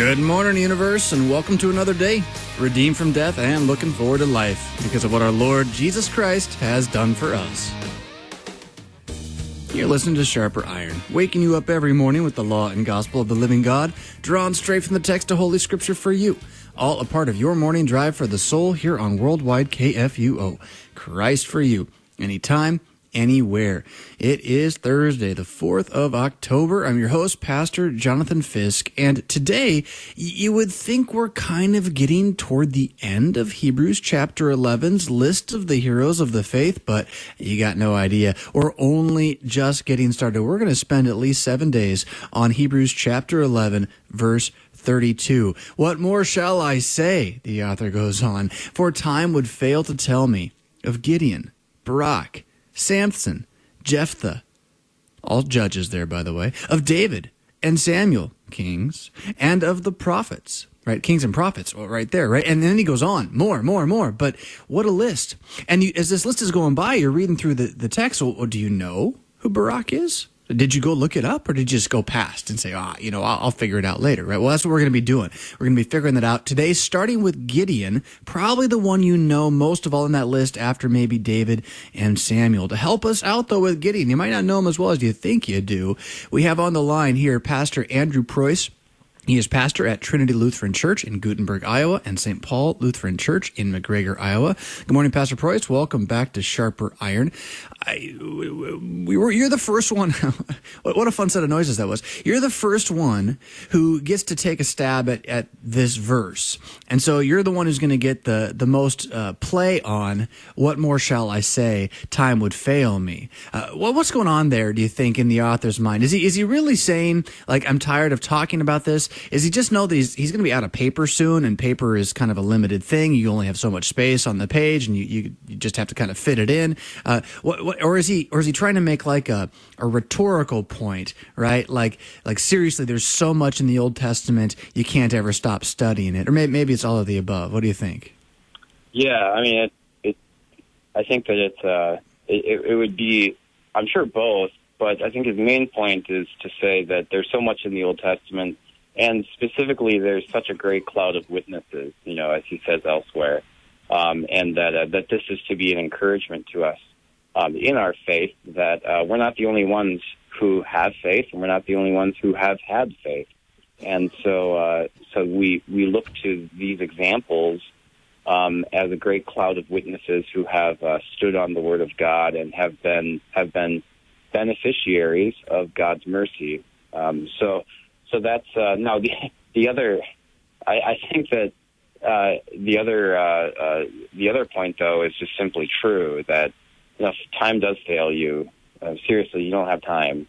Good morning, universe, and welcome to another day, redeemed from death and looking forward to life because of what our Lord Jesus Christ has done for us. You're listening to Sharper Iron, waking you up every morning with the law and gospel of the living God, drawn straight from the text of Holy Scripture for you, all a part of your morning drive for the soul here on Worldwide KFUO. Christ for you, anytime, anywhere. It is Thursday, the 4th of October. I'm your host, Pastor Jonathan Fisk, and today you would think we're kind of getting toward the end of Hebrews chapter 11's list of the heroes of the faith, but you got no idea. We're only just getting started. We're going to spend at least 7 days on Hebrews chapter 11, verse 32. What more shall I say, the author goes on, for time would fail to tell me of Gideon, Barak, Samson, Jephthah, all judges there, by the way, of David and Samuel, kings, and of the prophets, right? Kings and prophets, well, right there, right? And then he goes on, more. But what a list. And as this list is going by, you're reading through the text. Well, do you know who Barak is? Did you go look it up, or did you just go past and say, I'll figure it out later, right? Well, that's what we're going to be doing. We're going to be figuring that out today, starting with Gideon, probably the one you know most of all in that list after maybe David and Samuel. To help us out, though, with Gideon, you might not know him as well as you think you do. We have on the line here Pastor Andrew Preuss. He is pastor at Trinity Lutheran Church in Gutenberg, Iowa, and St. Paul Lutheran Church in McGregor, Iowa. Good morning, Pastor Preuss. Welcome back to Sharper Iron. You're the first one. What a fun set of noises that was. You're the first one who gets to take a stab at this verse. And so you're the one who's going to get the most play on what more shall I say, time would fail me. What's going on there, do you think, in the author's mind? Is he really saying, like, I'm tired of talking about this? Is he just know that he's going to be out of paper soon, and paper is kind of a limited thing? You only have so much space on the page, and you just have to kind of fit it in. Or is he trying to make like a rhetorical point, right? Like seriously, there's so much in the Old Testament you can't ever stop studying it, or maybe it's all of the above. What do you think? Yeah, I mean, I think that it would be, I'm sure both, but I think his main point is to say that there's so much in the Old Testament. And specifically, there's such a great cloud of witnesses, as he says elsewhere, and that this is to be an encouragement to us in our faith, that we're not the only ones who have faith, and we're not the only ones who have had faith. And so we look to these examples as a great cloud of witnesses who have stood on the Word of God and have been beneficiaries of God's mercy. So that's now the other. I think that the other point, though, is just simply true that if time does fail you, seriously, you don't have time.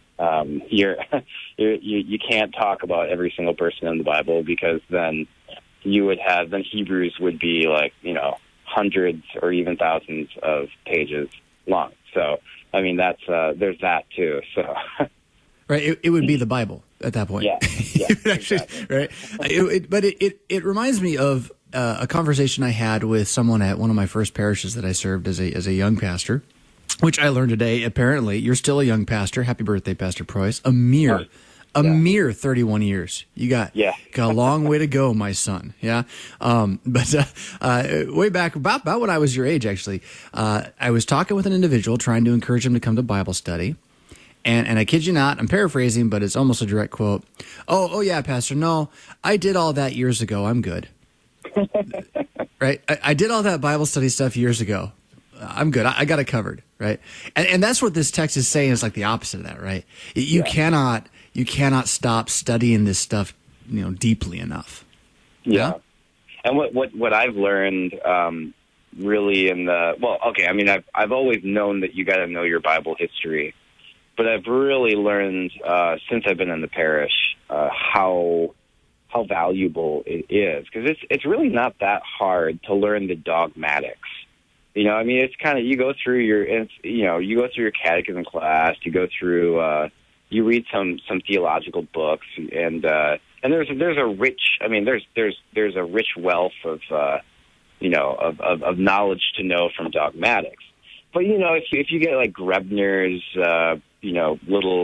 You can't talk about every single person in the Bible, because then Hebrews would be like hundreds or even thousands of pages long. So I mean there's that too. So. Right, it would be the Bible at that point. Yeah, actually, exactly. Right. But it reminds me of a conversation I had with someone at one of my first parishes that I served as a young pastor, which I learned today. Apparently, you're still a young pastor. Happy birthday, Pastor Preuss. A mere 31 years. You got a long way to go, my son. Yeah. But way back about when I was your age, actually, I was talking with an individual trying to encourage him to come to Bible study. And I kid you not, I'm paraphrasing, but it's almost a direct quote. Oh yeah, Pastor, no, I did all that years ago. I'm good. Right? I did all that Bible study stuff years ago. I'm good. I got it covered, right? And that's what this text is saying, is like the opposite of that, right? You cannot stop studying this stuff, deeply enough. Yeah. And what I've learned really I've always known that you got to know your Bible history. But I've really learned since I've been in the parish how valuable it is, because it's really not that hard to learn the dogmatics. It's kind of, you go through your catechism class, you go through you read some theological books, and there's a rich there's a rich wealth of knowledge to know from dogmatics. But if you get like Grebner's little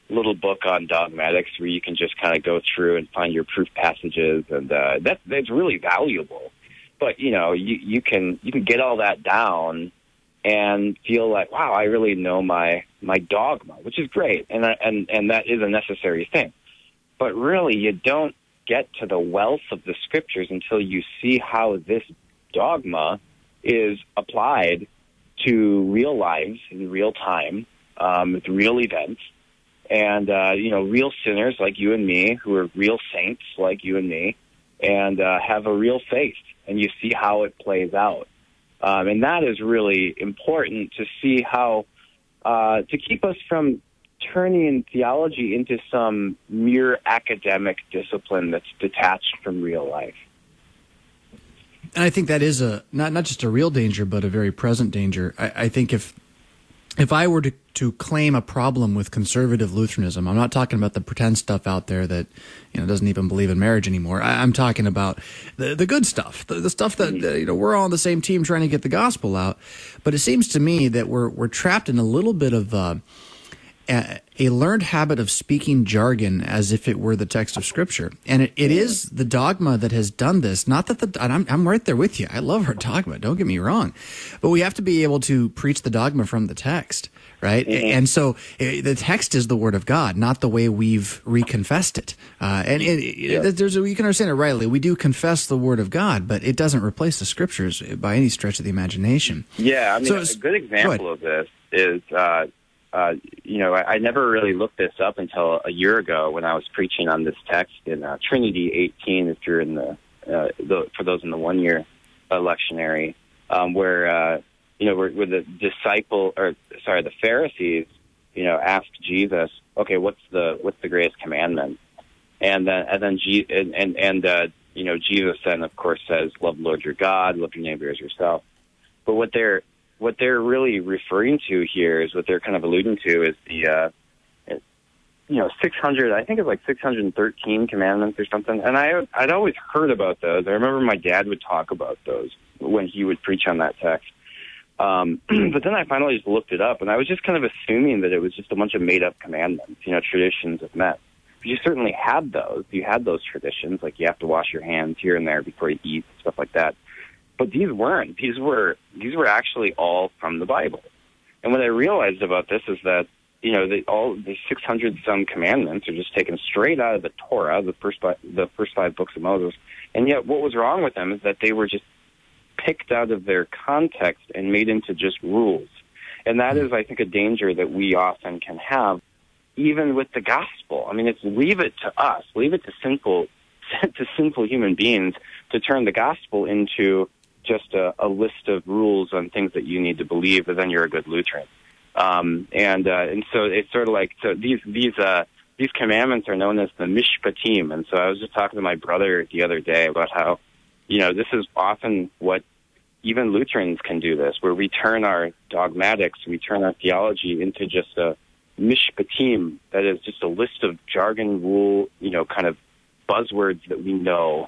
little book on dogmatics where you can just kind of go through and find your proof passages, and that's really valuable. But you can get all that down and feel like, wow, I really know my dogma, which is great, and that is a necessary thing. But really, you don't get to the wealth of the scriptures until you see how this dogma is applied to real lives in real time, with real events, and real sinners like you and me, who are real saints like you and me, and have a real faith, and you see how it plays out. And that is really important to see how, to keep us from turning theology into some mere academic discipline that's detached from real life. And I think that is not just a real danger, but a very present danger. I think if I were to claim a problem with conservative Lutheranism, I'm not talking about the pretend stuff out there that doesn't even believe in marriage anymore. I'm talking about the good stuff, the stuff that we're all on the same team trying to get the gospel out. But it seems to me that we're trapped in a little bit of a learned habit of speaking jargon as if it were the text of Scripture. And it is the dogma that has done this. Not that I'm right there with you. I love our dogma. Don't get me wrong. But we have to be able to preach the dogma from the text, right? Mm-hmm. And so the text is the Word of God, not the way we've reconfessed it. You can understand it rightly. We do confess the Word of God, but it doesn't replace the Scriptures by any stretch of the imagination. Yeah, I mean, a good example of this is... I never really looked this up until a year ago when I was preaching on this text in Trinity 18, if you're in for those in the 1 year lectionary, where the Pharisees, asked Jesus, okay, what's the greatest commandment? And then Jesus then of course says, love the Lord your God, love your neighbor as yourself. But what they're really referring to here is what they're kind of alluding to is the 600, I think it's like 613 commandments or something. And I'd always heard about those. I remember my dad would talk about those when he would preach on that text. But then I finally just looked it up, and I was just kind of assuming that it was just a bunch of made-up commandments, traditions of men. But you certainly had those. You had those traditions, like you have to wash your hands here and there before you eat, stuff like that. But these weren't. These were actually all from the Bible. And what I realized about this is that, all the 600 some commandments are just taken straight out of the Torah, the first 5 books of Moses. And yet what was wrong with them is that they were just picked out of their context and made into just rules. And that is, I think, a danger that we often can have, even with the gospel. I mean, it's leave it to us, leave it to sinful human beings to turn the gospel into just a list of rules on things that you need to believe, but then you're a good Lutheran. And so it's sort of like, so these commandments are known as the mishpatim. And so I was just talking to my brother the other day about how, this is often what even Lutherans can do this, where we turn our dogmatics, we turn our theology into just a mishpatim, that is just a list of jargon, rule, kind of buzzwords that we know.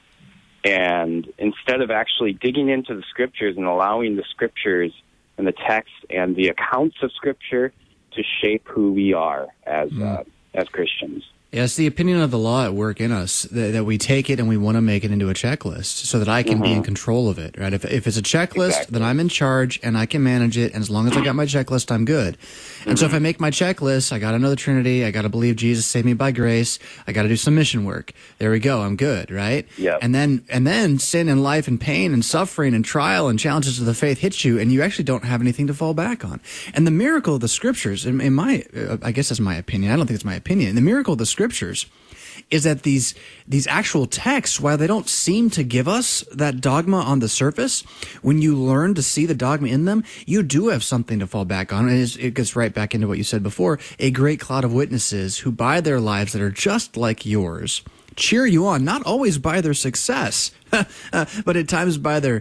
And instead of actually digging into the Scriptures and allowing the Scriptures and the text and the accounts of Scripture to shape who we are as Christians. Yeah, it's the opinion of the law at work in us that we take it and we want to make it into a checklist so that I can be in control of it, right? If it's a checklist, then I'm in charge and I can manage it. And as long as I got my checklist, I'm good. And so if I make my checklist, I got to know the Trinity. I got to believe Jesus saved me by grace. I got to do some mission work. There we go. I'm good, right? Yeah. And then sin and life and pain and suffering and trial and challenges of the faith hit you, and you actually don't have anything to fall back on. And the miracle of the Scriptures, in my, I guess that's my opinion. I don't think it's my opinion. The miracle of the Scriptures is that these actual texts, while they don't seem to give us that dogma on the surface, when you learn to see the dogma in them, you do have something to fall back on. And it gets right back into what you said before, a great cloud of witnesses who by their lives that are just like yours cheer you on, not always by their success, but at times by their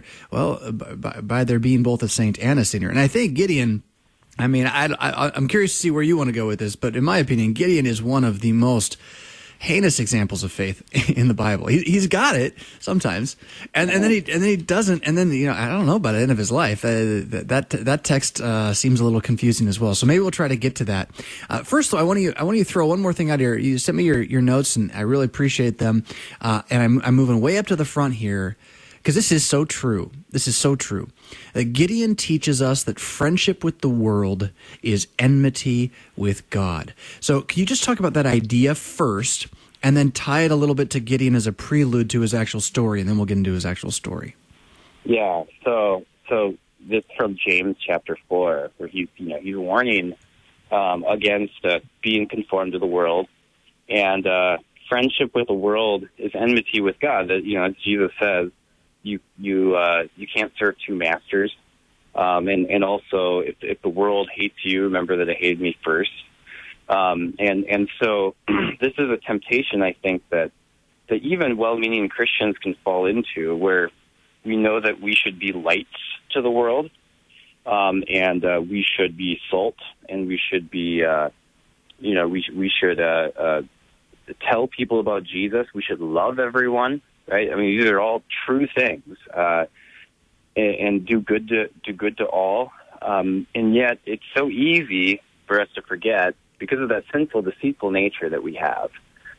being both a saint and a sinner. And I think Gideon, I mean, I'm curious to see where you want to go with this, but in my opinion, Gideon is one of the most heinous examples of faith in the Bible. He's got it sometimes, and then he doesn't, and then I don't know, by the end of his life, that text seems a little confusing as well. So maybe we'll try to get to that. First, though, I want you to throw one more thing out here. You sent me your notes, and I really appreciate them. And I'm moving way up to the front here, because this is so true. This is so true. Gideon teaches us that friendship with the world is enmity with God. So can you just talk about that idea first, and then tie it a little bit to Gideon as a prelude to his actual story, and then we'll get into his actual story. Yeah. So this from James chapter 4, where he's warning against being conformed to the world, and friendship with the world is enmity with God. That as Jesus says, you can't serve two masters, and also if the world hates you, remember that it hated me first. And so this is a temptation, I think, that even well-meaning Christians can fall into, where we know that we should be lights to the world, and we should be salt, and we should be, we should tell people about Jesus. We should love everyone, right? I mean, these are all true things, and do good to all. And yet, it's so easy for us to forget, because of that sinful, deceitful nature that we have,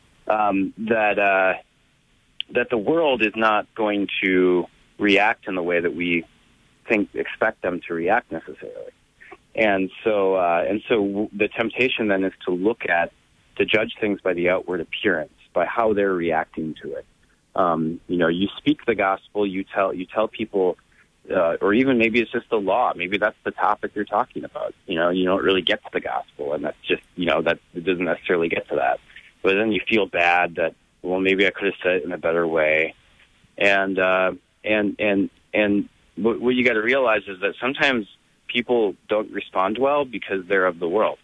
that the world is not going to react in the way that we expect them to react necessarily. And so the temptation then is to judge things by the outward appearance, by how they're reacting to it. You speak the gospel, you tell people, or even maybe it's just the law. Maybe that's the topic you're talking about. You don't really get to the gospel, and that's just, that it doesn't necessarily get to that. But then you feel bad that, well, maybe I could have said it in a better way. And what you got to realize is that sometimes people don't respond well because they're of the world.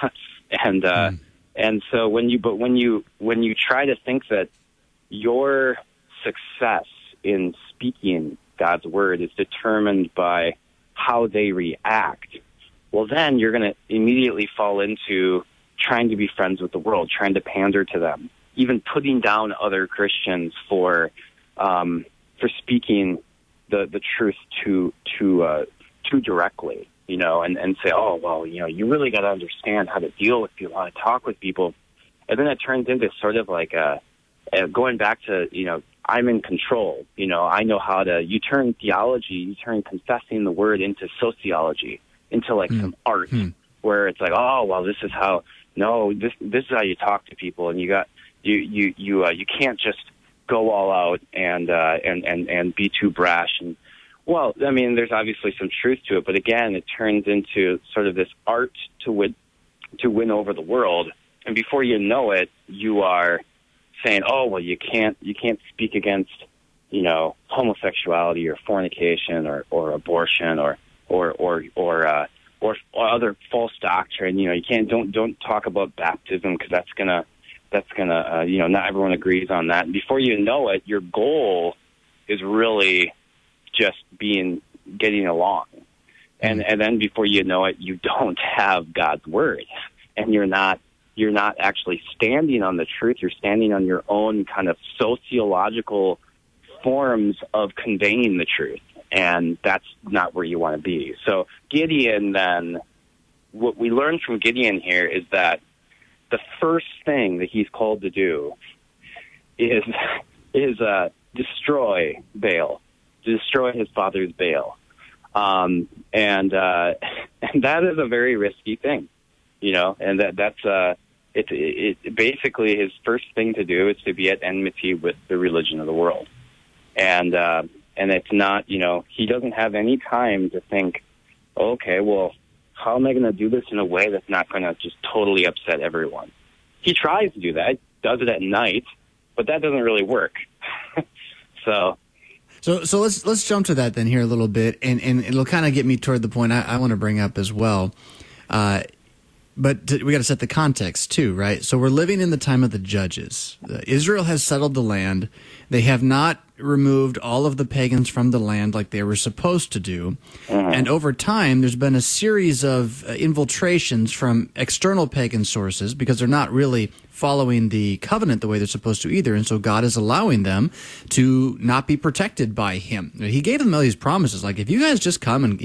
And so when you try to think that your success in speaking God's word is determined by how they react, well, then you're going to immediately fall into trying to be friends with the world, trying to pander to them, even putting down other Christians for speaking the truth too directly, and say, oh, well, you really got to understand how to deal with people, how to talk with people. And then it turns into sort of like going back to, I'm in control. I know how to, you turn confessing the word into sociology, into like some art, where it's like, oh, well, this is how you talk to people, and you can't just go all out and be too brash. And well, I mean, there's obviously some truth to it, but again, it turns into sort of this art to win over the world, and before you know it, you are saying, oh, well, you can't speak against, homosexuality or fornication or abortion or other false doctrine. You can't, don't talk about baptism, because that's gonna not everyone agrees on that. And before you know it, your goal is really just getting along. And then before you know it, you don't have God's word, and you're not actually standing on the truth. You're standing on your own kind of sociological forms of conveying the truth, and that's not where you want to be. So Gideon, then, what we learn from Gideon here is that the first thing that he's called to do is destroy Baal, destroy his father's Baal, and that is a very risky thing, and that's it basically his first thing to do is to be at enmity with the religion of the world, and it's not, he doesn't have any time to think, okay, well, how am I going to do this in a way that's not going to just totally upset everyone? He tries to do that, does it at night, but that doesn't really work. So let's jump to that then here a little bit, and it'll kind of get me toward the point I want to bring up as well. But we got to set the context too, right? So we're living in the time of the judges. Israel has settled the land. They have not removed all of the pagans from the land like they were supposed to do. And over time, there's been a series of infiltrations from external pagan sources because they're not really following the covenant the way they're supposed to either. And so God is allowing them to not be protected by him. He gave them all these promises, like, if you guys just come and,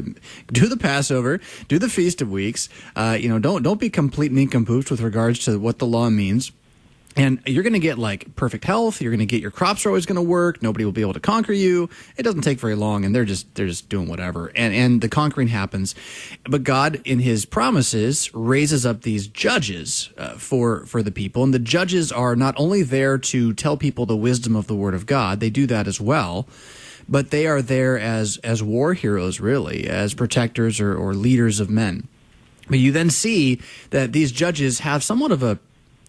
do the Passover, do the Feast of Weeks, don't be complete nincompoops with regards to what the law means. And you're going to get like perfect health. You're going to get your crops are always going to work. Nobody will be able to conquer you. It doesn't take very long, and they're just doing whatever. And the conquering happens. But God, in his promises, raises up these judges for the people. And the judges are not only there to tell people the wisdom of the Word of God, they do that as well. But they are there as war heroes, really, as protectors or leaders of men. But you then see that these judges have somewhat of a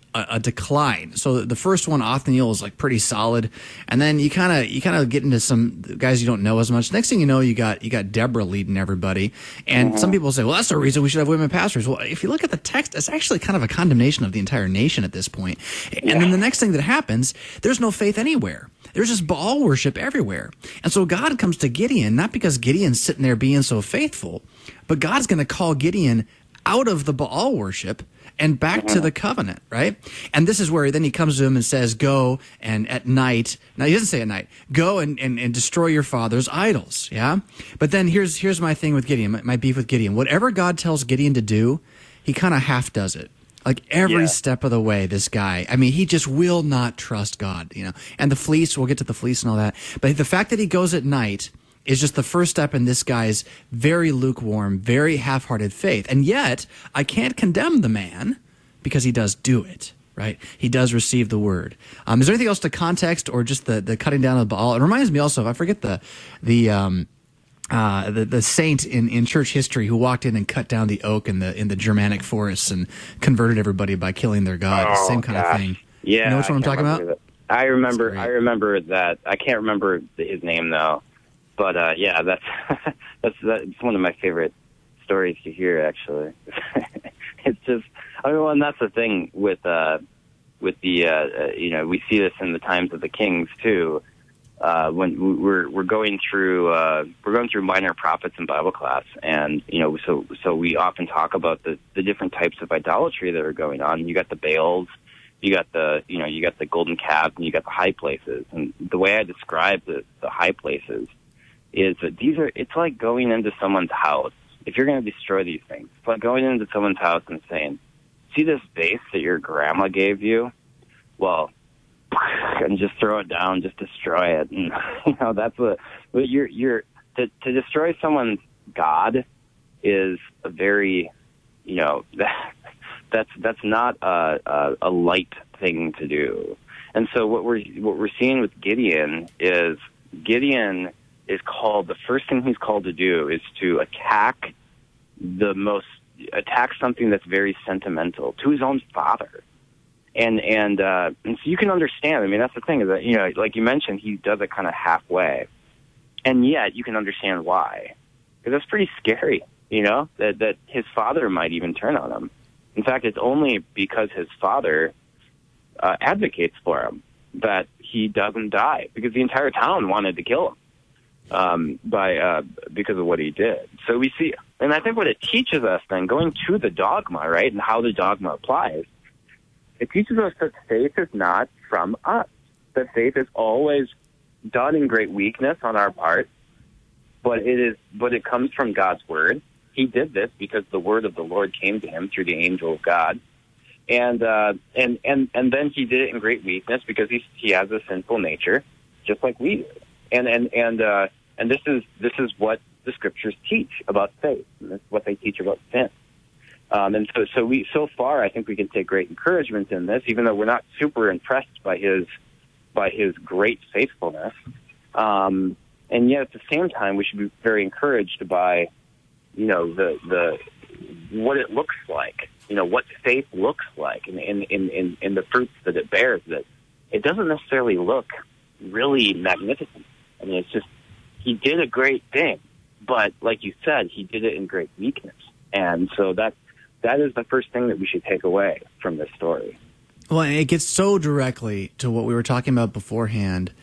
decline. So the first one, Othniel, is like pretty solid, and then you kind of get into some guys you don't know as much. Next thing you know, you got Deborah leading everybody, and some people say, well, that's the reason we should have women pastors. Well, if you look at the text, it's actually kind of a condemnation of the entire nation at this point. And then the next thing that happens, there's no faith anywhere. There's just Baal worship everywhere. And so God comes to Gideon, not because Gideon's sitting there being so faithful, but God's going to call Gideon out of the Baal worship and back to the covenant, right? And this is where then he comes to him and says, go and at night, now he doesn't say at night, go and destroy your father's idols, yeah? But then here's my thing with Gideon, my beef with Gideon. Whatever God tells Gideon to do, he kind of half does it. Like every step of the way, this guy, I mean, he just will not trust God, And the fleece, we'll get to the fleece and all that. But the fact that he goes at night is just the first step in this guy's very lukewarm, very half-hearted faith. And yet, I can't condemn the man because he does do it, right? He does receive the word. Is there anything else to context or just the cutting down of Baal? It reminds me also, I forget the saint in church history who walked in and cut down the oak in the Germanic forests and converted everybody by killing their god. Same kind of thing. Yeah, you know which one I'm talking about? That. I remember that. I can't remember his name though. But that's one of my favorite stories to hear. Actually, it's just and that's the thing with the we see this in the times of the kings too. When we're going through minor prophets in Bible class, and so we often talk about the different types of idolatry that are going on. You got the Baals, you got the golden calf, and you got the high places. And the way I describe the high places is that it's like going into someone's house. If you're going to destroy these things, it's like going into someone's house and saying, see this vase that your grandma gave you? Well, and just throw it down, just destroy it. And, that's what you're to destroy someone's God is a very, that's not a light thing to do. And so what we're seeing with Gideon is called, the first thing he's called to do is to attack something that's very sentimental to his own father. And so you can understand, I mean, that's the thing is that, like you mentioned, he does it kind of halfway. And yet you can understand why. Because that's pretty scary, that his father might even turn on him. In fact, it's only because his father advocates for him that he doesn't die, because the entire town wanted to kill him. Because of what he did. So we see, and I think what it teaches us then, going to the dogma, right, and how the dogma applies, it teaches us that faith is not from us. That faith is always done in great weakness on our part, but it comes from God's word. He did this because the word of the Lord came to him through the angel of God. And then he did it in great weakness because he has a sinful nature, just like we do. And this is what the scriptures teach about faith, and this is what they teach about sin. And so far, I think we can take great encouragement in this, even though we're not super impressed by his great faithfulness. And yet at the same time, we should be very encouraged by, the what it looks like, what faith looks like, in the fruits that it bears. That it doesn't necessarily look really magnificent. I mean, it's just, he did a great thing, but like you said, he did it in great weakness. And so that is the first thing that we should take away from this story. Well, it gets so directly to what we were talking about beforehand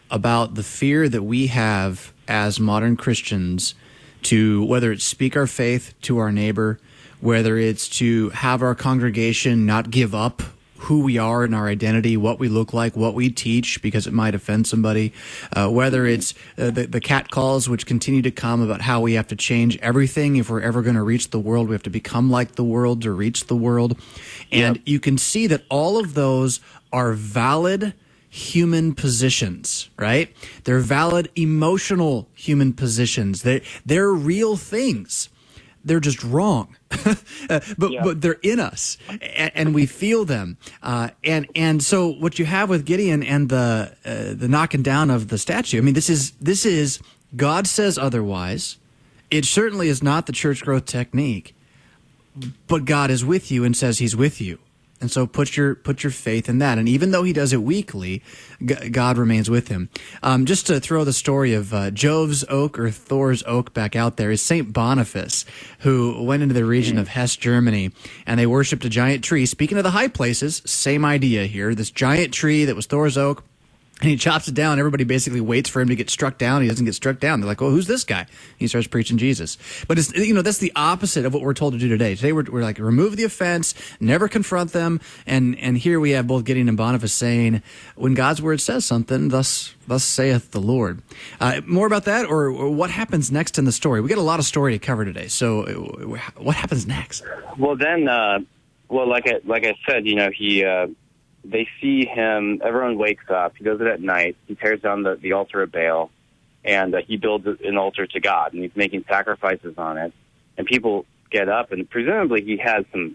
about the fear that we have as modern Christians to, whether it's speak our faith to our neighbor, whether it's to have our congregation not give up who we are and our identity, what we look like, what we teach, because it might offend somebody, whether it's the catcalls which continue to come about how we have to change everything. If we're ever going to reach the world, we have to become like the world to reach the world. And you can see that all of those are valid human positions, right? They're valid emotional human positions. They're real things. They're just wrong, but they're in us, and we feel them. And so what you have with Gideon and the knocking down of the statue, I mean, this is God says otherwise. It certainly is not the church growth technique, but God is with you and says He's with you. And so put your faith in that. And even though he does it weekly, God remains with him. Just to throw the story of Jove's oak or Thor's oak back out there is St. Boniface, who went into the region of Hesse, Germany, and they worshipped a giant tree. Speaking of the high places, same idea here. This giant tree that was Thor's oak, and he chops it down. Everybody basically waits for him to get struck down. He doesn't get struck down. They're like, "Oh, who's this guy?" He starts preaching Jesus. But it's, that's the opposite of what we're told to do today. Today we're like, remove the offense, never confront them. And here we have both Gideon and Boniface saying, when God's word says something, thus saith the Lord. More about that, or what happens next in the story? We got a lot of story to cover today. So what happens next? Well, then, like I said, he. They see him, everyone wakes up, he does it at night, he tears down the altar of Baal, and he builds an altar to God, and he's making sacrifices on it, and people get up, and presumably he has some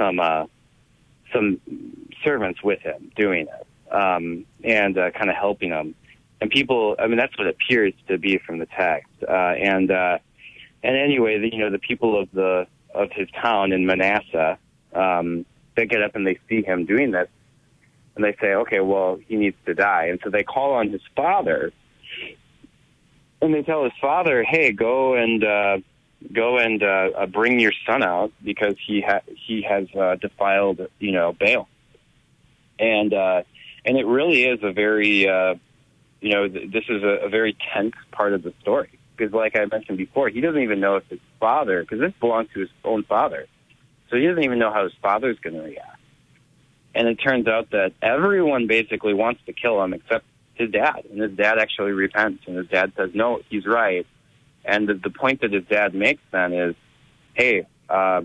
servants with him doing it, and kind of helping him, and people, I mean, that's what it appears to be from the text, and anyway, the people of his town in Manasseh, they get up and they see him doing this, and they say, okay, well, he needs to die. And so they call on his father, and they tell his father, hey, go and bring your son out because he has defiled, Baal. And it really is a very, this is a very tense part of the story. Because like I mentioned before, he doesn't even know if his father, because this belongs to his own father. So he doesn't even know how his father's going to react. And it turns out that everyone basically wants to kill him except his dad. And his dad actually repents. And his dad says, no, he's right. And the point that his dad makes then is, hey, Baal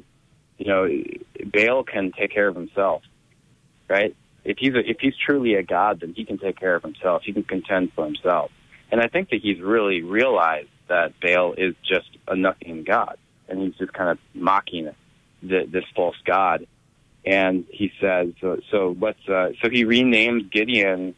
can take care of himself, right? If he's truly a god, then he can take care of himself. He can contend for himself. And I think that he's really realized that Baal is just a nothing god. And he's just kind of mocking this false god. And he says, so he renamed Gideon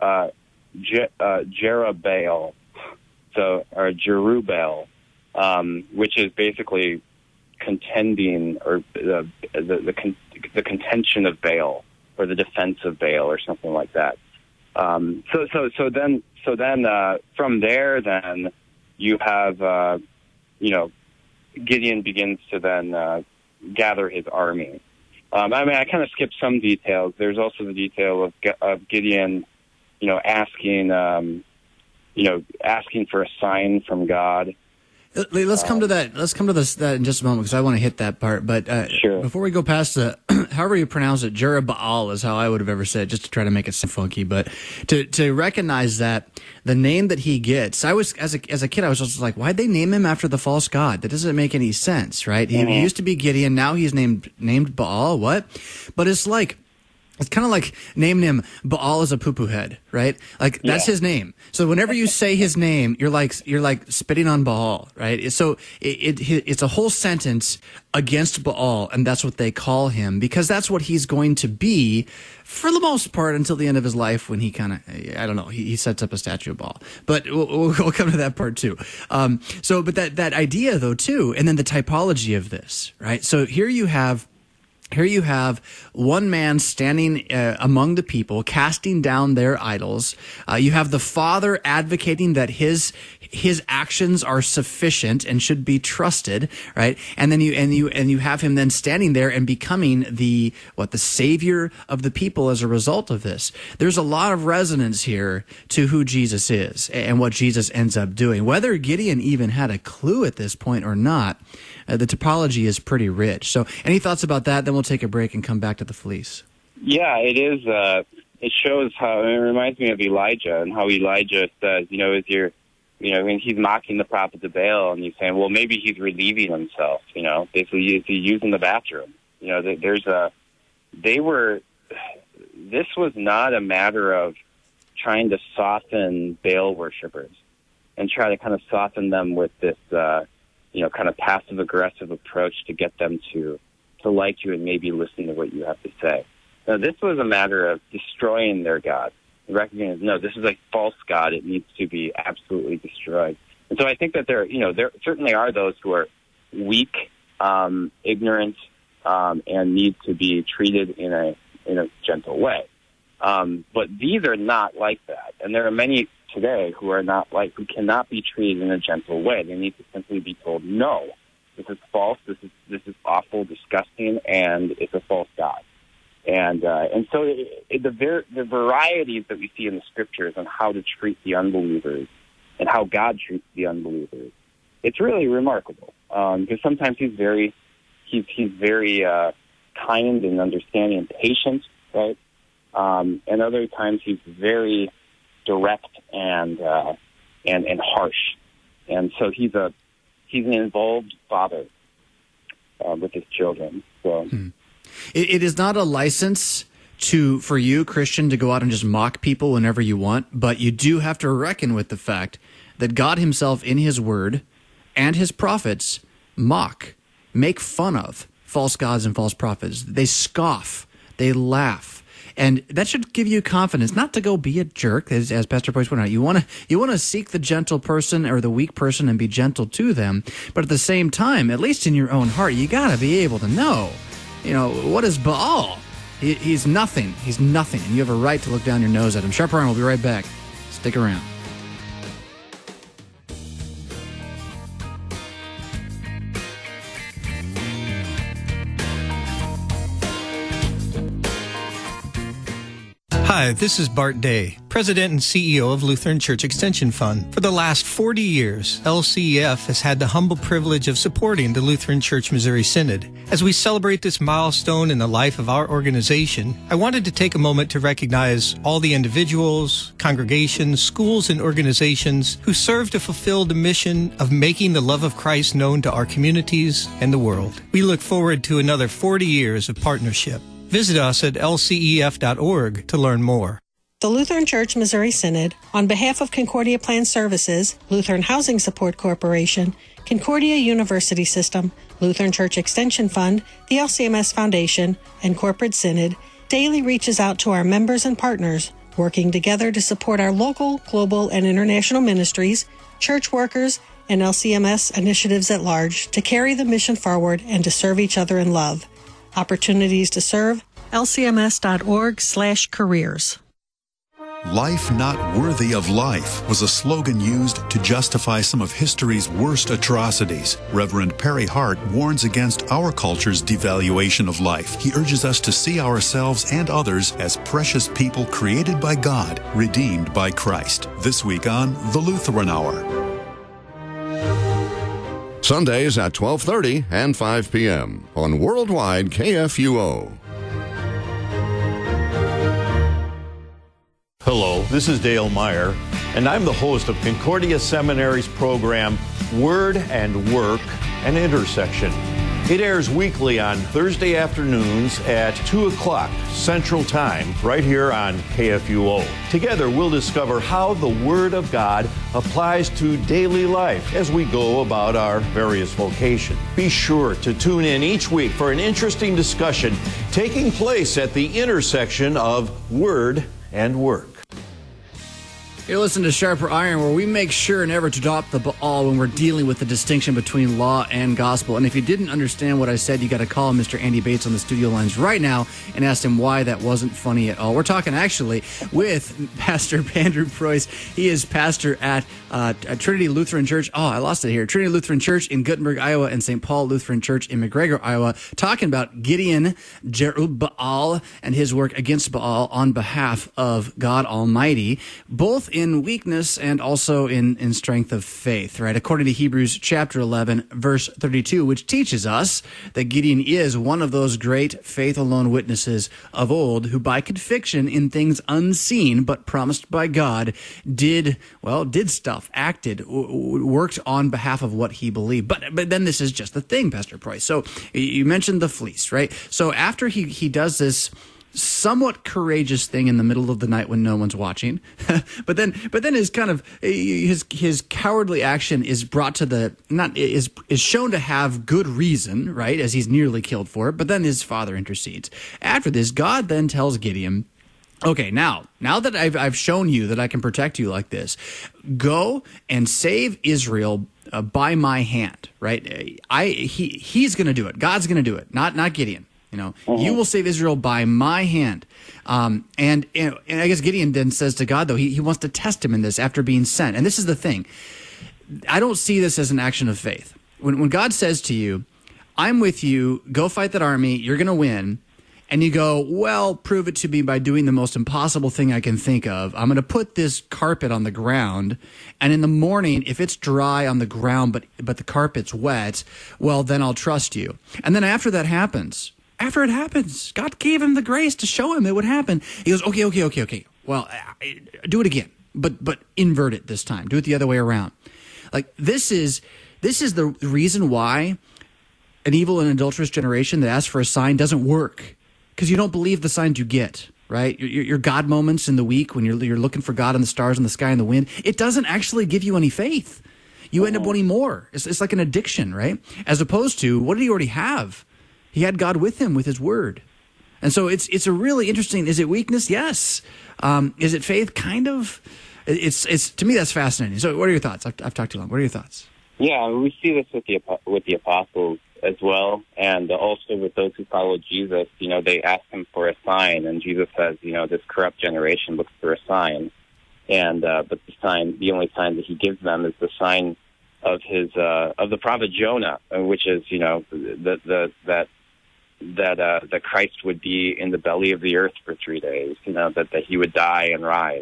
Jerubbaal, or Jerubbaal, which is basically contending, or the contention of Baal, or the defense of Baal, or something like that. So then from there, then you have Gideon begins to then gather his army. I kind of skipped some details. There's also the detail of Gideon, asking for a sign from God. Let's come to that. Let's come to that in just a moment because I want to hit that part. But sure. Before we go past however you pronounce it, Jerubbaal is how I would have ever said it, just to try to make it sound funky. But to recognize that the name that he gets, I was as a kid, I was just like, why'd they name him after the false god? That doesn't make any sense, right? He used to be Gideon, now he's named Baal. What? But it's kind of like naming him Baal as a poo-poo head, right? Like that's his name. So whenever you say his name, you're like spitting on Baal, right? So it's a whole sentence against Baal, and that's what they call him because that's what he's going to be for the most part until the end of his life when he kind of, I don't know, he sets up a statue of Baal. But we'll come to that part too. But that idea though too, and then the typology of this, right? So here you have Here you have one man standing among the people, casting down their idols. You have the Father advocating that his actions are sufficient and should be trusted, right? And then you have him then standing there and becoming the savior of the people as a result of this. There's a lot of resonance here to who Jesus is and what Jesus ends up doing. Whether Gideon even had a clue at this point or not, the topology is pretty rich. So any thoughts about that? Then we'll take a break and come back to the fleece. Yeah, it is. It shows how, it reminds me of Elijah and how Elijah says, when he's mocking the prophets of Baal and he's saying, well, maybe he's relieving himself, basically he's using the bathroom. This was not a matter of trying to soften Baal worshipers and try to kind of soften them with this, kind of passive-aggressive approach to get them to like you and maybe listen to what you have to say. Now, this was a matter of destroying their God. Recognizing, no, this is a false God. It needs to be absolutely destroyed. And so I think that there certainly are those who are weak, ignorant, and need to be treated in a gentle way. But these are not like that. And there are many today who cannot be treated in a gentle way. They need to simply be told, no, this is false, this is awful, disgusting, and it's a false God. And so the varieties that we see in the scriptures on how to treat the unbelievers and how God treats the unbelievers, it's really remarkable. Because sometimes he's very kind and understanding and patient, right? And other times he's very direct and harsh, and so he's an involved father with his children. So it is not a license for you, Christian, to go out and just mock people whenever you want, but you do have to reckon with the fact that God Himself, in His Word and His prophets, make fun of false gods and false prophets. They scoff, they laugh. And that should give you confidence, not to go be a jerk, as Pastor Boyce pointed out. You want to seek the gentle person or the weak person and be gentle to them. But at the same time, at least in your own heart, you got to be able to know, what is Baal? He's nothing. He's nothing. And you have a right to look down your nose at him. Sharp Iron will be right back. Stick around. Hi, this is Bart Day, President and CEO of Lutheran Church Extension Fund. For the last 40 years, LCEF has had the humble privilege of supporting the Lutheran Church Missouri Synod. As we celebrate this milestone in the life of our organization, I wanted to take a moment to recognize all the individuals, congregations, schools, and organizations who serve to fulfill the mission of making the love of Christ known to our communities and the world. We look forward to another 40 years of partnership. Visit us at lcef.org to learn more. The Lutheran Church Missouri Synod, on behalf of Concordia Plan Services, Lutheran Housing Support Corporation, Concordia University System, Lutheran Church Extension Fund, the LCMS Foundation, and Corporate Synod, daily reaches out to our members and partners, working together to support our local, global, and international ministries, church workers, and LCMS initiatives at large to carry the mission forward and to serve each other in love. Opportunities to serve, lcms.org/careers. Life not worthy of life was a slogan used to justify some of history's worst atrocities. Reverend Perry Hart warns against our culture's devaluation of life. He urges us to see ourselves and others as precious people created by God, redeemed by Christ. This week on The Lutheran Hour. Sundays at 12:30 and 5 p.m. on Worldwide KFUO. Hello, this is Dale Meyer, and I'm the host of Concordia Seminary's program, Word and Work, an Intersection. It airs weekly on Thursday afternoons at 2 o'clock Central Time, right here on KFUO. Together, we'll discover how the Word of God applies to daily life as we go about our various vocations. Be sure to tune in each week for an interesting discussion taking place at the intersection of Word and Work. You're listening to Sharper Iron, where we make sure never to drop the ball when we're dealing with the distinction between law and gospel. And if you didn't understand what I said, you got to call Mr. Andy Bates on the studio lines right now and ask him why that wasn't funny at all. We're talking actually with Pastor Andrew Preuss. He is pastor at Trinity Lutheran Church. Oh, I lost it here. Trinity Lutheran Church in Gutenberg, Iowa, and St. Paul Lutheran Church in McGregor, Iowa, talking about Gideon Jerubbaal and his work against Baal on behalf of God Almighty, both in weakness and also in strength of faith, right? According to Hebrews chapter 11, verse 32, which teaches us that Gideon is one of those great faith-alone witnesses of old who by conviction in things unseen but promised by God did stuff, acted, worked on behalf of what he believed. But then this is just the thing, Pastor Preuss. So you mentioned the fleece, right? So after he does this somewhat courageous thing in the middle of the night when no one's watching, but then his kind of his cowardly action is brought to is shown to have good reason, right? As he's nearly killed for it. But then his father intercedes. After this, God then tells Gideon, okay, now that I've shown you that I can protect you like this, go and save Israel by my hand, right? He's going to do it. God's going to do it, not Gideon. You will save Israel by my hand. And I guess Gideon then says to God, though, he wants to test him in this after being sent. And this is the thing. I don't see this as an action of faith. When God says to you, I'm with you, go fight that army, you're going to win. And you go, well, prove it to me by doing the most impossible thing I can think of. I'm going to put this carpet on the ground, and in the morning, if it's dry on the ground but the carpet's wet, well, then I'll trust you. And then after it happens, God gave him the grace to show him it would happen. He goes, okay. Well, do it again, but invert it this time. Do it the other way around. Like this is the reason why an evil and adulterous generation that asks for a sign doesn't work. Because you don't believe the signs you get, right? Your God moments in the week when you're looking for God in the stars and the sky and the wind, it doesn't actually give you any faith. You end up wanting more. It's like an addiction, right? As opposed to, what did he already have? He had God with him with his word. And so it's a really interesting, is it weakness? Yes. Is it faith? Kind of. It's to me, that's fascinating. So what are your thoughts? I've talked too long. What are your thoughts? Yeah, we see this with the apostles as well, and also with those who follow Jesus. They ask him for a sign, and Jesus says, this corrupt generation looks for a sign, and but the only sign that he gives them is the sign of the prophet Jonah, which is that Christ would be in the belly of the earth for 3 days, that he would die and rise,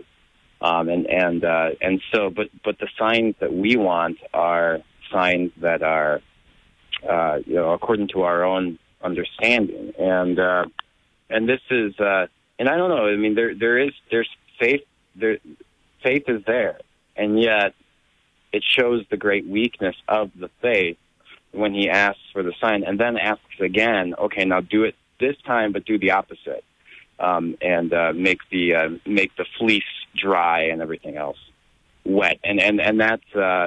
and so but the signs that we want are signs that are according to our own understanding, and this is, and I don't know. I mean, there's faith. Faith is there, and yet it shows the great weakness of the faith when he asks for the sign, and then asks again. Okay, now do it this time, but do the opposite, and make the fleece dry and everything else wet, and that's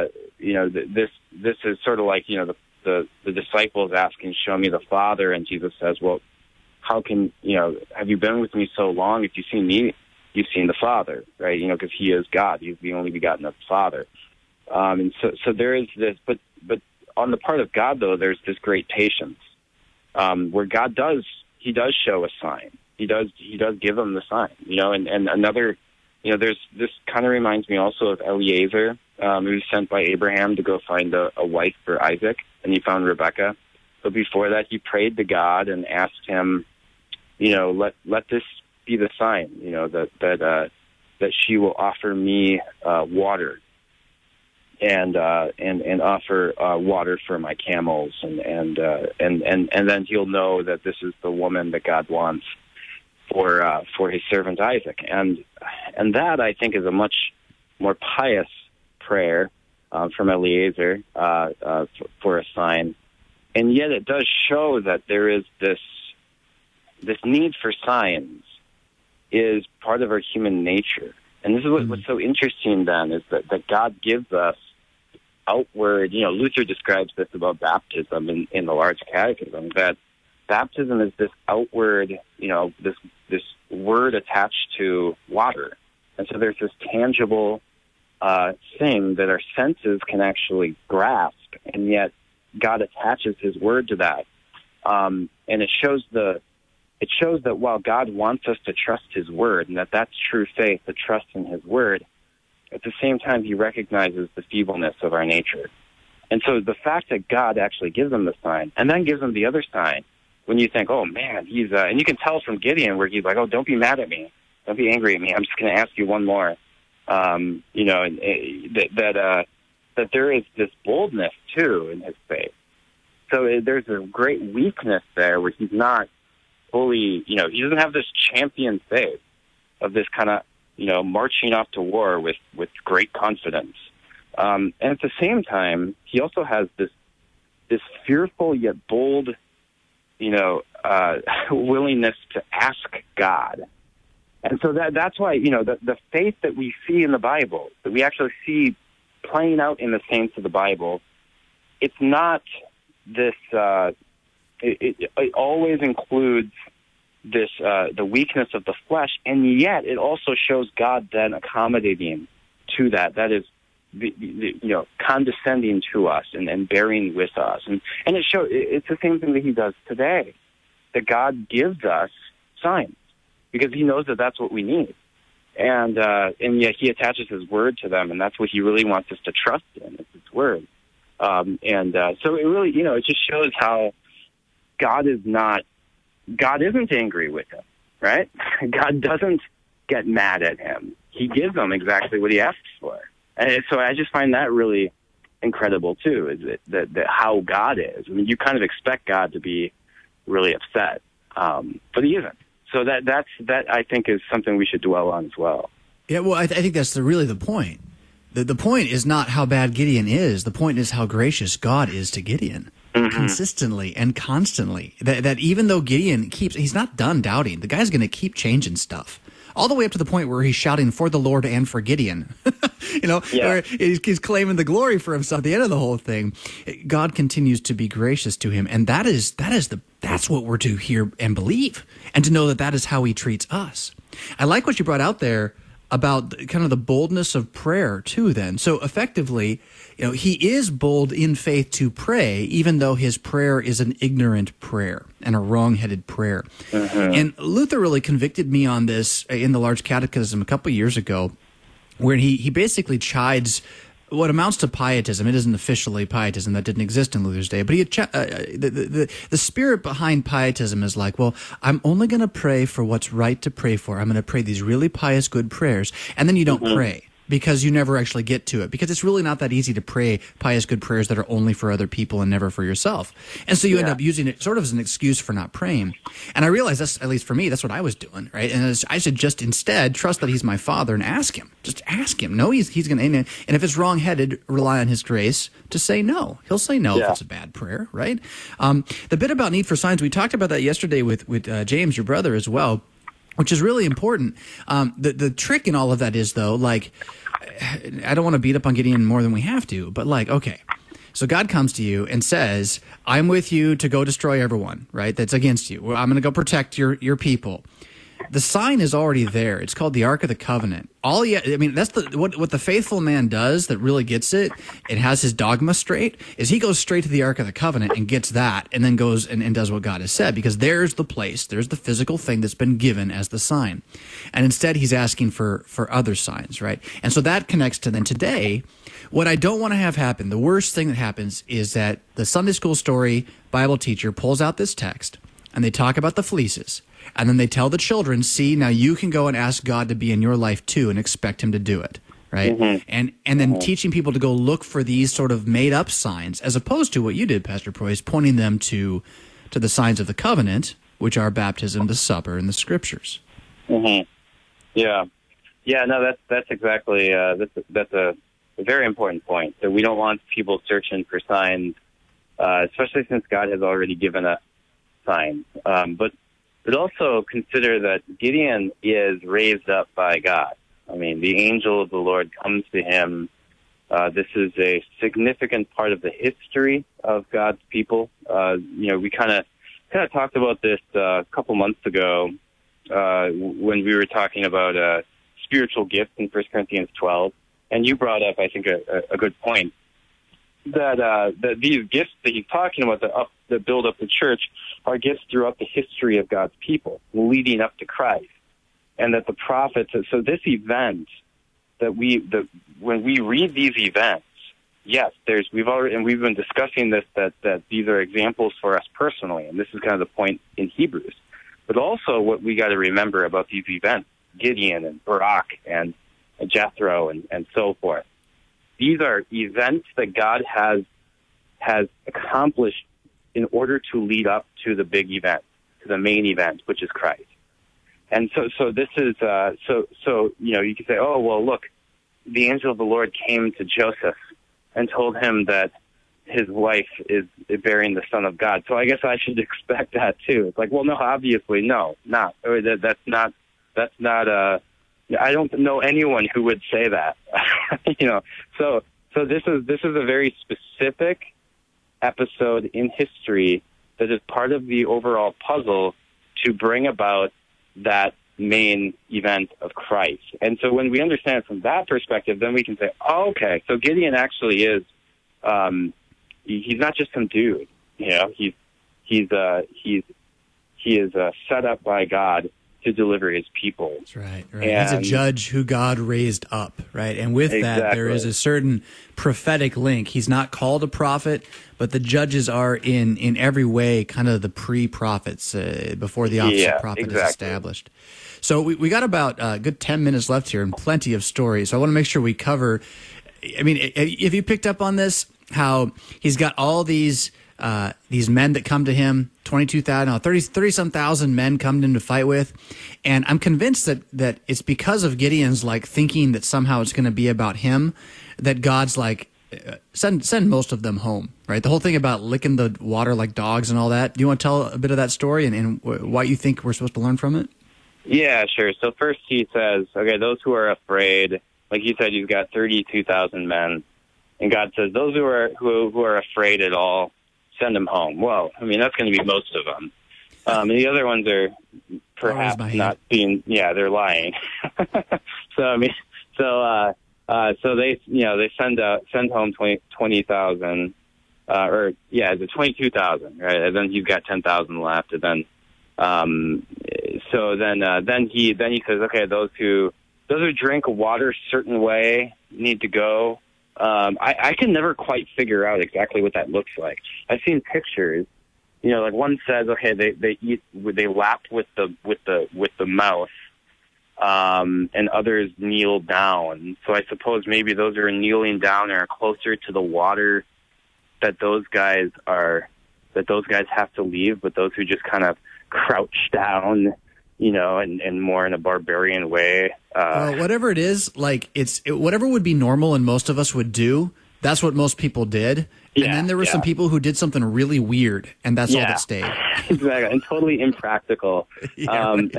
this is sort of like the disciples asking, show me the Father, and Jesus says, well, how can, have you been with me so long? If you've seen me, you've seen the Father, right? Because he is God. He's the only begotten of the Father. And so there is this, but on the part of God, though, there's this great patience, where God does show a sign. He does give them the sign, and another, there's, this kind of reminds me also of Eliezer, who was sent by Abraham to go find a wife for Isaac, and he found Rebekah. But before that, he prayed to God and asked him, let this be the sign, that she will offer me water, and offer water for my camels, and then he'll know that this is the woman that God wants for his servant Isaac, and that, I think, is a much more pious prayer from Eliezer for a sign, and yet it does show that there is this need for signs is part of our human nature, and this is what's so interesting. Then is that God gives us outward. Luther describes this about baptism in the Large Catechism, that baptism is this outward, this word attached to water. And so there's this tangible thing that our senses can actually grasp, and yet God attaches His Word to that, and it shows that while God wants us to trust His Word, and that's true faith, to trust in His Word, at the same time He recognizes the feebleness of our nature. And so the fact that God actually gives them the sign, and then gives them the other sign, when you think, oh man, he's and you can tell from Gideon where he's like, oh, don't be mad at me, don't be angry at me, I'm just going to ask you one more. That there is this boldness too in his faith. So there's a great weakness there where he's not fully, he doesn't have this champion faith of this kind of, marching off to war with great confidence. And at the same time, he also has this fearful yet bold, willingness to ask God. And so that's why, the faith that we see in the Bible, that we actually see playing out in the saints of the Bible, it's not this, it always includes this, the weakness of the flesh, and yet it also shows God then accommodating to that. That is, condescending to us and bearing with us. And it's the same thing that He does today, that God gives us signs, because He knows that that's what we need. And yet He attaches His Word to them, and that's what He really wants us to trust in, is His Word. So it really, it just shows how God isn't angry with him, right? God doesn't get mad at him. He gives him exactly what he asks for. And so I just find that really incredible, too, is that how God is. I mean, you kind of expect God to be really upset, but He isn't. So that I think is something we should dwell on as well. Yeah, well, I think that's really the point. The point is not how bad Gideon is. The point is how gracious God is to Gideon. Mm-hmm. Consistently and constantly. That even though Gideon he's not done doubting. The guy's going to keep changing stuff. All the way up to the point where he's shouting for the Lord and for Gideon. Where he's claiming the glory for himself at the end of the whole thing. God continues to be gracious to him, and that's what we're to hear and believe, and to know that is how He treats us. I like what you brought out there about kind of the boldness of prayer too then. So effectively, he is bold in faith to pray, even though his prayer is an ignorant prayer and a wrong-headed prayer. Mm-hmm. And Luther really convicted me on this in the Large Catechism a couple years ago, where he basically chides what amounts to pietism. It isn't officially pietism, that didn't exist in Luther's day, but the spirit behind pietism is like, well, I'm only going to pray for what's right to pray for. I'm going to pray these really pious, good prayers, and then you don't pray, because you never actually get to it, because it's really not that easy to pray pious, good prayers that are only for other people and never for yourself. And so you end up using it sort of as an excuse for not praying. And I realized that's, at least for me, that's what I was doing, right? And I should just instead trust that He's my Father and ask Him. Just ask Him. No, He's going to, and if it's wrong-headed, rely on His grace to say no. He'll say no if it's a bad prayer, right? The bit about need for signs, we talked about that yesterday with James, your brother, as well, which is really important. The trick in all of that is, though, like, I don't want to beat up on Gideon more than we have to, but like, okay, so God comes to you and says, I'm with you to go destroy everyone, right? That's against you. Well, I'm going to go protect your people. The sign is already there. It's called the Ark of the Covenant. That's what the faithful man does that really gets it and has his dogma straight, is he goes straight to the Ark of the Covenant and gets that, and then goes and does what God has said, because there's the place, there's the physical thing that's been given as the sign. And instead he's asking for other signs, right? And so that connects to then today. What I don't want to have happen, the worst thing that happens, is that the Sunday school story Bible teacher pulls out this text and they talk about the fleeces. And then they tell the children, see, now you can go and ask God to be in your life too and expect Him to do it, right? Mm-hmm. And then teaching people to go look for these sort of made-up signs, as opposed to what you did, Pastor Preuss, pointing them to the signs of the covenant, which are baptism, the supper, and the Scriptures. Mm-hmm. Yeah. No, that's exactly that's a very important point. That we don't want people searching for signs, especially since God has already given us signs. But also consider that Gideon is raised up by God. I mean, the angel of the Lord comes to him. This is a significant part of the history of God's people. We kind of talked about this a couple months ago when we were talking about spiritual gifts in 1 Corinthians 12. and you brought up, I think, a good point, that these gifts that he's talking about that build up the church are gifts throughout the history of God's people, leading up to Christ, and that the prophets. So this event when we read these events, yes, we've been discussing this that these are examples for us personally, and this is kind of the point in Hebrews. But also, what we got to remember about these events, Gideon and Barak and Jethro and so forth. These are events that God has accomplished in order to lead up to the big event, to the main event, which is Christ. And so this is so you can say, oh well, look, the angel of the Lord came to Joseph and told him that his wife is bearing the Son of God. So I guess I should expect that too. It's like, well, no, obviously, no, not. Or that's not. I don't know anyone who would say that. So this is a very specific episode in history that is part of the overall puzzle to bring about that main event of Christ. And so when we understand it from that perspective, then we can say, oh, okay, so Gideon actually is, he's not just some dude, he is set up by God to deliver his people. That's right. He's a judge who God raised up, right? And with that, there is a certain prophetic link. He's not called a prophet, but the judges are in every way kind of the pre-prophets before the office of prophet is established. So we got about a good 10 minutes left here and plenty of stories. So I want to make sure we cover, I mean, if you picked up on this, how he's got all these men that come to him, 30-some thousand men come to him to fight with. And I'm convinced that it's because of Gideon's thinking that somehow it's going to be about him, that God's send most of them home, right? The whole thing about licking the water like dogs and all that. Do you want to tell a bit of that story and what you think we're supposed to learn from it? Yeah, sure. So first he says, okay, those who are afraid, like you said, you've got 32,000 men. And God says, those who are afraid at all, send them home. Well, I mean, that's going to be most of them. And the other ones are perhaps not being, they're lying. So they send home 20,000, the 22,000, right? And then you've got 10,000 left. And then, then he says, okay, those who drink water a certain way need to go. I can never quite figure out exactly what that looks like. I've seen pictures, one says, okay, they lap with the mouth, and others kneel down. So I suppose maybe those who are kneeling down are closer to the water that those guys have to leave, but those who just kind of crouch down, and more in a barbarian way. Whatever it is, whatever would be normal and most of us would do, that's what most people did. And then there were some people who did something really weird, and that's all that stayed. Exactly, and totally impractical. And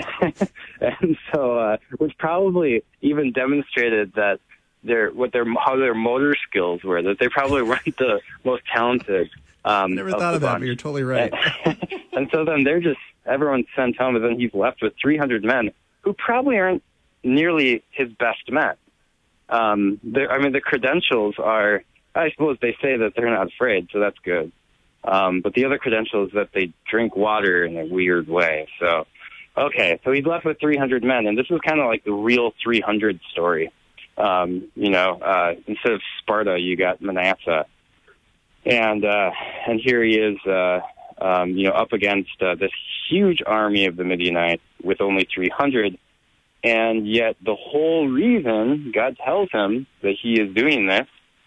so, which probably even demonstrated that how their motor skills were, that they probably weren't the most talented. Never thought of that, but you're totally right. And so then everyone's sent home, and then he's left with 300 men who probably aren't nearly his best men. The credentials are, I suppose they say that they're not afraid, so that's good. But the other credential is that they drink water in a weird way. So, okay, so he's left with 300 men, and this is kind of like the real 300 story. Instead of Sparta, you got Manasseh. And here he is, up against this huge army of the Midianites with only 300. And yet the whole reason God tells him that he is doing this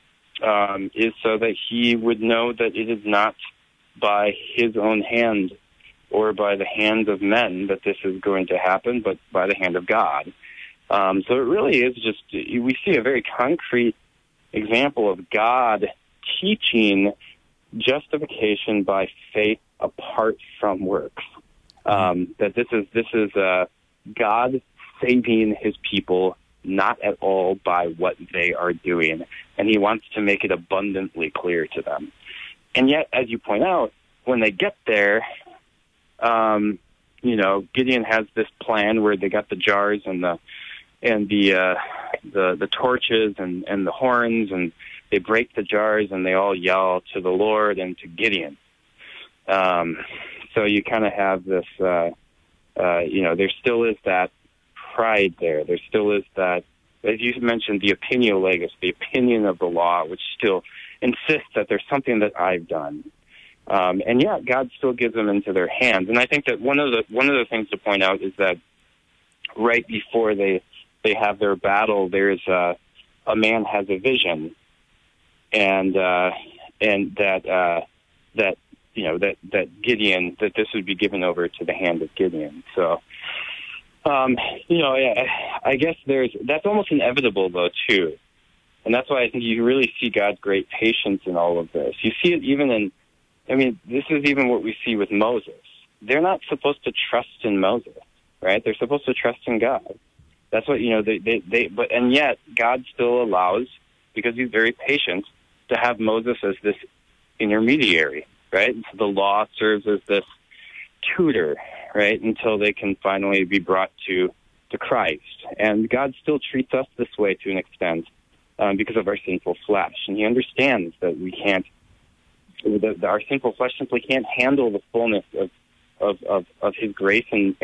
is so that he would know that it is not by his own hand or by the hands of men that this is going to happen, but by the hand of God. So it really is we see a very concrete example of God teaching justification by faith apart from works. That this is God saving his people not at all by what they are doing, and he wants to make it abundantly clear to them. And yet, as you point out, when they get there, Gideon has this plan where they got the jars and the torches and the horns, and they break the jars, and they all yell to the Lord and to Gideon. So you kind of have this, there still is that pride there. There still is that, as you mentioned, the opinio legis, the opinion of the law, which still insists that there's something that I've done. And yet God still gives them into their hands. And I think that one of the things to point out is that right before they have their battle, there's a man has a vision, and that Gideon, that this would be given over to the hand of Gideon. So, I guess that's almost inevitable though too, and that's why I think you really see God's great patience in all of this. You see it even this is even what we see with Moses. They're not supposed to trust in Moses, right? They're supposed to trust in God. That's what, and yet God still allows, because he's very patient, to have Moses as this intermediary, right? So the law serves as this tutor, right, until they can finally be brought to Christ. And God still treats us this way to an extent because of our sinful flesh. And he understands that we can't, our sinful flesh simply can't handle the fullness of his grace and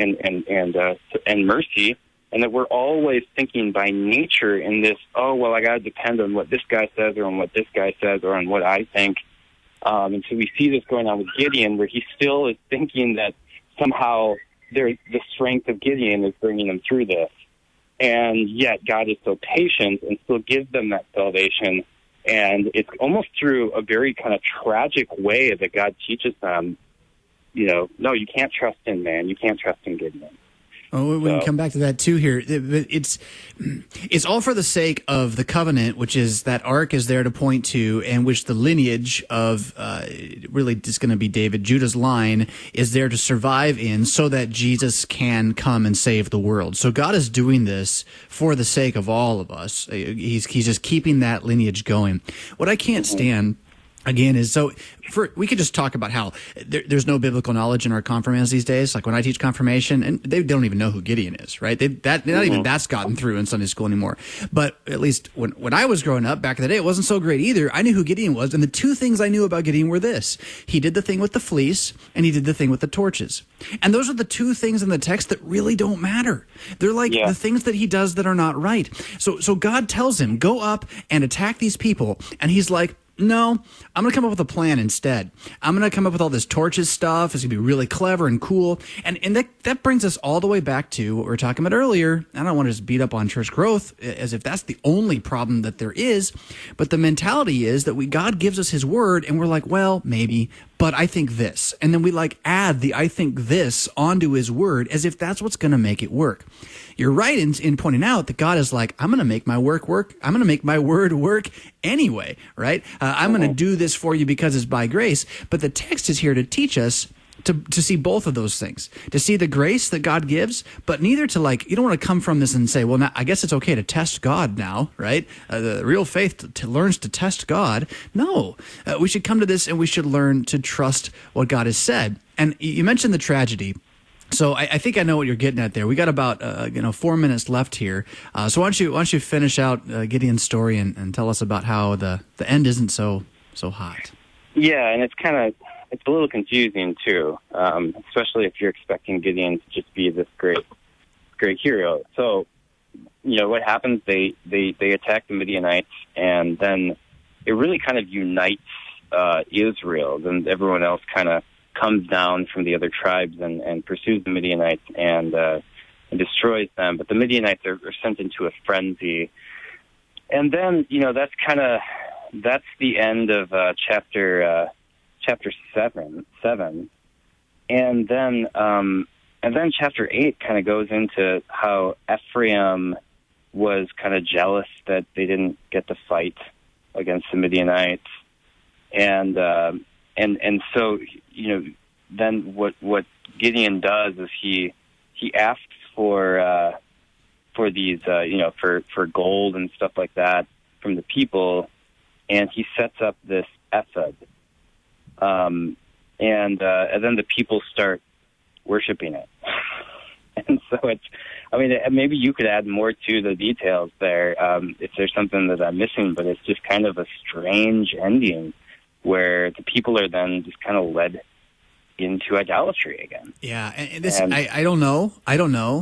mercy, and that we're always thinking by nature in this, I got to depend on what this guy says or on what this guy says or on what I think. And so we see this going on with Gideon, where he still is thinking that somehow the strength of Gideon is bringing them through this. And yet God is so patient and still gives them that salvation. And it's almost through a very kind of tragic way that God teaches them, no, you can't trust in man. You can't trust in Gideon. Oh, we can come back to that too here. It's all for the sake of the covenant, which is that ark is there to point to, and which the lineage of really just going to be David, Judah's line, is there to survive in, so that Jesus can come and save the world. So God is doing this for the sake of all of us. He's just keeping that lineage going. What I can't stand, again, is we could just talk about how there's no biblical knowledge in our confirmands these days. Like when I teach confirmation, and they don't even know who Gideon is, right? Not even that's gotten through in Sunday school anymore. But at least when I was growing up back in the day, it wasn't so great either. I knew who Gideon was, and the two things I knew about Gideon were this: he did the thing with the fleece, and he did the thing with the torches. And those are the two things in the text that really don't matter. They're like the things that he does that are not right. So God tells him, go up and attack these people, and he's like, no, I'm going to come up with a plan instead. I'm going to come up with all this torches stuff. It's going to be really clever and cool. And that brings us all the way back to what we were talking about earlier. I don't want to just beat up on church growth as if that's the only problem that there is. But the mentality is that God gives us his word, and we're like, well, maybe, but I think this. And then we add the I think this onto his word as if that's what's going to make it work. You're right in pointing out that God is like, I'm going to make my work work. I'm going to make my word work anyway, right? I'm going to do this for you because it's by grace. But the text is here to teach us to see both of those things, to see the grace that God gives, but neither to you don't want to come from this and say, well, now, I guess it's okay to test God now, right? The real faith learns to test God. No, we should come to this and we should learn to trust what God has said. And you mentioned the tragedy. So I think I know what you're getting at there. We got about 4 minutes left here. So why don't you finish out Gideon's story and tell us about how the end isn't so hot. Yeah, and it's a little confusing too, especially if you're expecting Gideon to just be this great hero. So what happens? They attack the Midianites, and then it really kind of unites Israel. Then everyone else kind of comes down from the other tribes and pursues the Midianites and destroys them. But the Midianites are sent into a frenzy. And then, that's the end of chapter 7. And then chapter 8 kind of goes into how Ephraim was kind of jealous that they didn't get to fight against the Midianites. And so, then what Gideon does is he asks for these, for gold and stuff like that from the people, and he sets up this ephod. And then the people start worshiping it. And So it's, I mean, maybe you could add more to the details there if there's something that I'm missing, but it's just kind of a strange ending where the people are then just kind of led into idolatry again. Yeah, and this, I don't know. I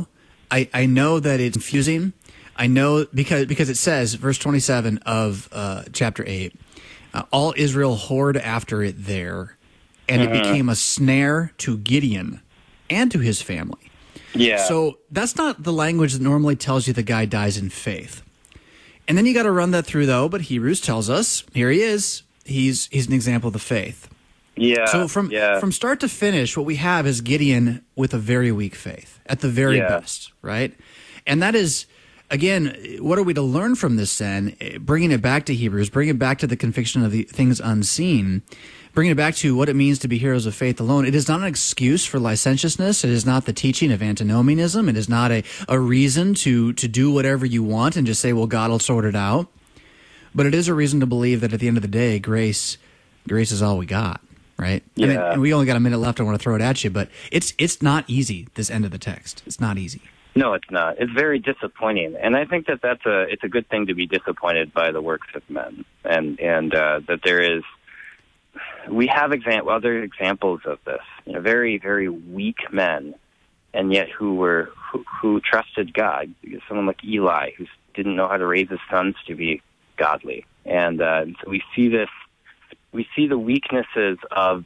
know that it's confusing. I know because it says, verse 27 of chapter 8, all Israel whored after it there, and it became a snare to Gideon and to his family. Yeah. So that's not the language that normally tells you the guy dies in faith. And then you got to run that through, though, but Hebrews tells us, here he is. He's an example of the faith. Yeah. So from start to finish, what we have is Gideon with a very weak faith at the very best, right? And that is, again, what are we to learn from this then? Bringing it back to Hebrews, bringing it back to the conviction of the things unseen, bringing it back to what it means to be heroes of faith alone. It is not an excuse for licentiousness. It is not the teaching of antinomianism. It is not a reason to do whatever you want and just say, well, God will sort it out. But it is a reason to believe that at the end of the day, grace is all we got. Right? Yeah. And we only got a minute left. I want to throw it at you, but it's not easy, this end of the text. It's not easy. No, it's not. It's very disappointing. And I think that it's a good thing to be disappointed by the works of men. And that there is, we have other examples of this, very, very weak men, and yet who trusted God. Someone like Eli, who didn't know how to raise his sons to be godly. And so we see this. We see the weaknesses of,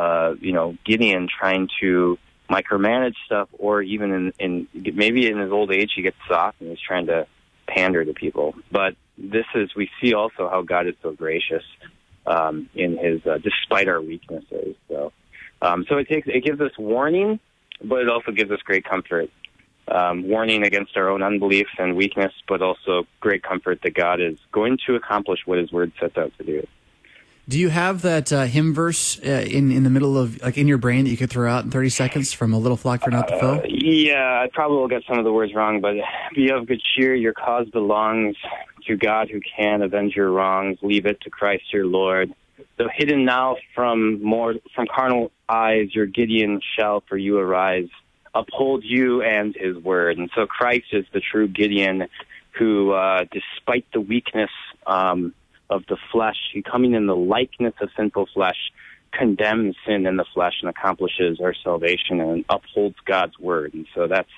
Gideon trying to micromanage stuff, or even maybe in his old age he gets soft and he's trying to pander to people. But we see also how God is so gracious in his, despite our weaknesses. So it gives us warning, but it also gives us great comfort. Warning against our own unbelief and weakness, but also great comfort that God is going to accomplish what his word sets out to do. Do you have that hymn verse in the middle of, like, in your brain that you could throw out in 30 seconds from A Little Flock Fear Not the Foe? Yeah, I probably will get some of the words wrong, but be of good cheer, your cause belongs to God who can avenge your wrongs. Leave it to Christ your Lord. Though hidden now from carnal eyes, your Gideon shall for you arise. Uphold you and his word. And so Christ is the true Gideon who, despite the weakness of the flesh, he coming in the likeness of sinful flesh, condemns sin in the flesh and accomplishes our salvation and upholds God's word. And so that's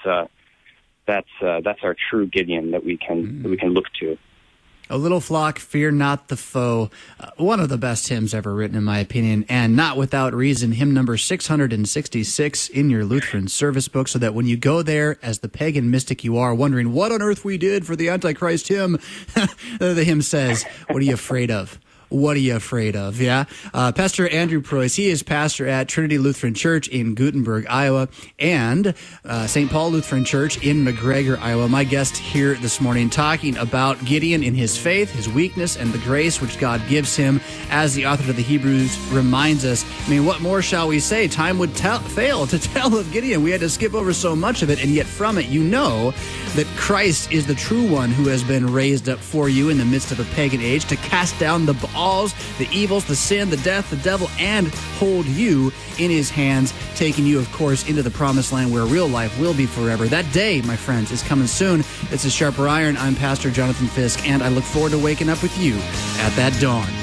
our true Gideon that we can look to. A Little Flock, Fear Not the Foe. One of the best hymns ever written, in my opinion, and not without reason. Hymn number 666 in your Lutheran service book, so that when you go there as the pagan mystic you are, wondering what on earth we did for the Antichrist hymn, the hymn says, what are you afraid of? What are you afraid of? Yeah. Pastor Andrew Preuss, he is pastor at Trinity Lutheran Church in Gutenberg, Iowa, and St. Paul Lutheran Church in McGregor, Iowa. My guest here this morning, talking about Gideon in his faith, his weakness, and the grace which God gives him. As the author of the Hebrews reminds us, I mean, what more shall we say? Time would fail to tell of Gideon. We had to skip over so much of it, and yet from it you know that Christ is the true one who has been raised up for you in the midst of a pagan age to cast down the the evils, the sin, the death, the devil, and hold you in his hands, taking you, of course, into the promised land where real life will be forever. That day, my friends, is coming soon. This is Sharper Iron. I'm Pastor Jonathan Fisk, and I look forward to waking up with you at that dawn.